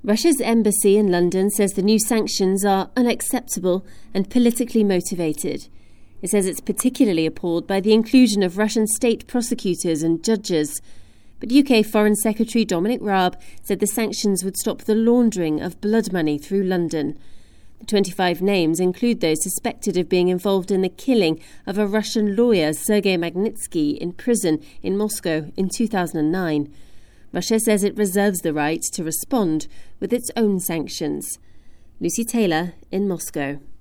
Russia's embassy in London says the new sanctions are unacceptable and politically motivated. It says it's particularly appalled by the inclusion of Russian state prosecutors and judges. But UK Foreign Secretary Dominic Raab said the sanctions would stop the laundering of blood money through London. The 25 names include those suspected of being involved in the killing of a Russian lawyer, Sergei Magnitsky, in prison in Moscow in 2009. Russia says it reserves the right to respond with its own sanctions. Lucy Taylor in Moscow.